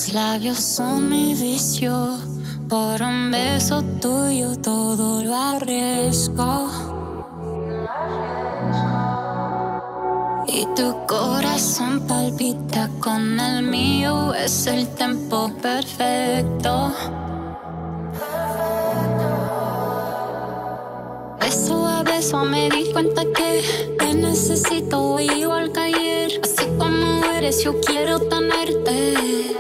Tus labios son mi vicio, por un beso tuyo todo lo arriesgo. Y tu corazón palpita con el mío, es el tempo perfecto. Beso a beso me di cuenta que te necesito igual que ayer. Así como eres yo quiero tenerte.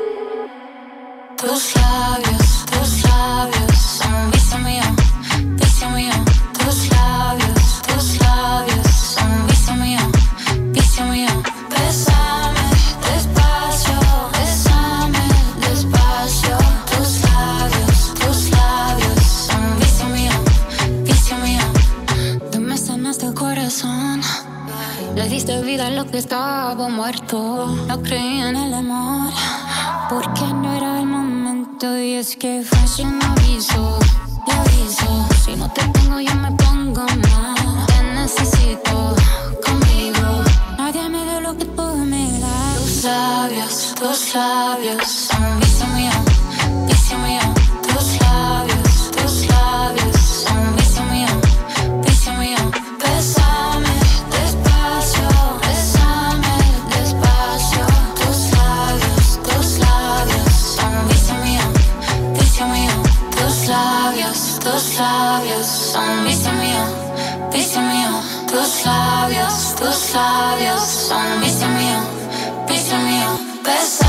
Tus labios son vicio mío, vicio mío. Tus labios son vicio mío, vicio mío. Bésame despacio, bésame despacio. Tus labios son vicio mío, vicio mío. Tú me sanaste el corazón, le diste vida a lo que estaba muerto. No creí en el amor, porque no era el momento. Y es que fácil me aviso, te aviso. Si no te tengo yo me pongo mal. Te necesito conmigo. Nadie me dio lo que tú me das. Tus labios son vicio mío, vicio mío. Tus labios son vicio mío, vicio mío. Bésame despacio, bésame despacio. Tus labios son vicio mío, vicio mío. Tus labios son vicio mío, vicio mío. Tus labios son vicio mío, vicio mío.